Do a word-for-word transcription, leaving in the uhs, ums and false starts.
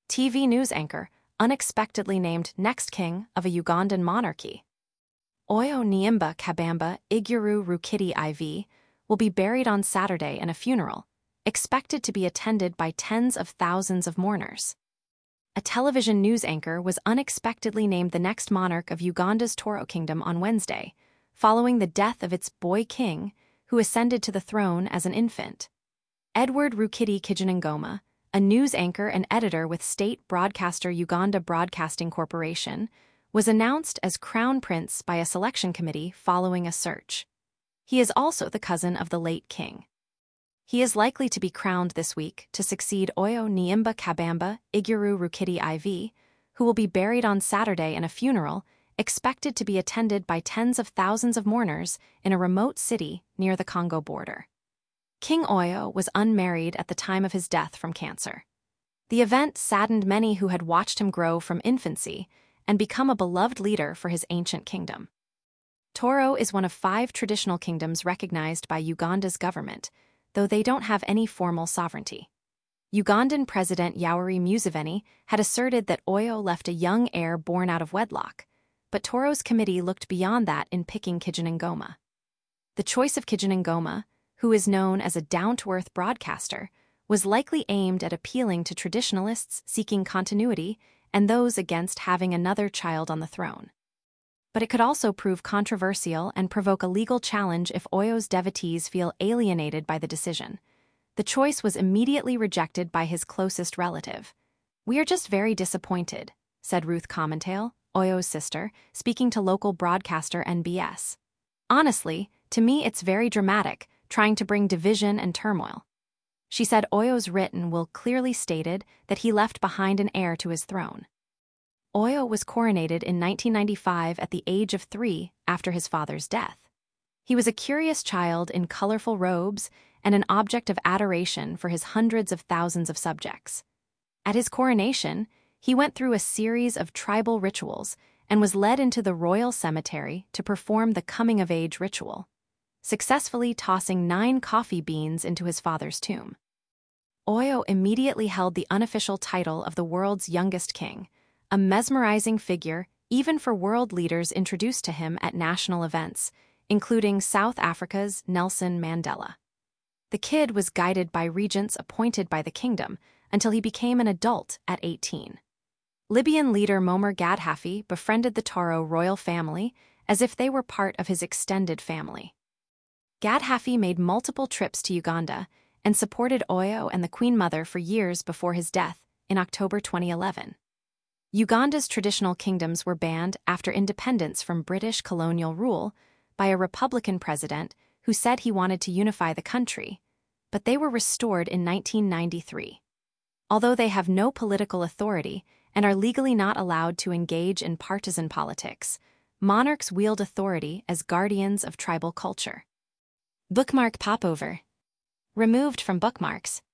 T V news anchor, unexpectedly named next king of a Ugandan monarchy. Oyo Niimba Kabamba Iguru Rukidi the fourth will be buried on Saturday in a funeral, expected to be attended by tens of thousands of mourners. A television news anchor was unexpectedly named the next monarch of Uganda's Toro Kingdom on Wednesday, following the death of its boy king, who ascended to the throne as an infant. Edward Rukidi Kijinangoma, a news anchor and editor with state broadcaster Uganda Broadcasting Corporation, was announced as Crown Prince by a selection committee following a search. He is also the cousin of the late king. He is likely to be crowned this week to succeed Oyo Niimba Kabamba Iguru Rukidi the fourth, who will be buried on Saturday in a funeral expected to be attended by tens of thousands of mourners in a remote city near the Congo border. King Oyo was unmarried at the time of his death from cancer. The event saddened many who had watched him grow from infancy and become a beloved leader for his ancient kingdom. Toro is one of five traditional kingdoms recognized by Uganda's government, though they don't have any formal sovereignty. Ugandan President Yoweri Museveni had asserted that Oyo left a young heir born out of wedlock, but Toro's committee looked beyond that in picking Kijinangoma. The choice of Kijinangoma, who is known as a down-to-earth broadcaster, was likely aimed at appealing to traditionalists seeking continuity and those against having another child on the throne. But it could also prove controversial and provoke a legal challenge if Oyo's devotees feel alienated by the decision. The choice was immediately rejected by his closest relative. "We are just very disappointed," said Ruth Commentale, Oyo's sister, speaking to local broadcaster N B S. "Honestly, to me it's very dramatic, trying to bring division and turmoil." She said Oyo's written will clearly stated that he left behind an heir to his throne. Oyo was coronated in nineteen ninety-five at the age of three after his father's death. He was a curious child in colorful robes and an object of adoration for his hundreds of thousands of subjects. At his coronation, he went through a series of tribal rituals and was led into the royal cemetery to perform the coming-of-age ritual, successfully tossing nine coffee beans into his father's tomb. Oyo immediately held the unofficial title of the world's youngest king, a mesmerizing figure even for world leaders introduced to him at national events, including South Africa's Nelson Mandela. The kid was guided by regents appointed by the kingdom until he became an adult at eighteen. Libyan leader Muammar Gaddafi befriended the Toro royal family as if they were part of his extended family. Gaddafi made multiple trips to Uganda and supported Oyo and the Queen Mother for years before his death in October twenty eleven. Uganda's traditional kingdoms were banned after independence from British colonial rule by a Republican president who said he wanted to unify the country, but they were restored in nineteen ninety-three. Although they have no political authority and are legally not allowed to engage in partisan politics, monarchs wield authority as guardians of tribal culture. Bookmark popover. Removed from bookmarks.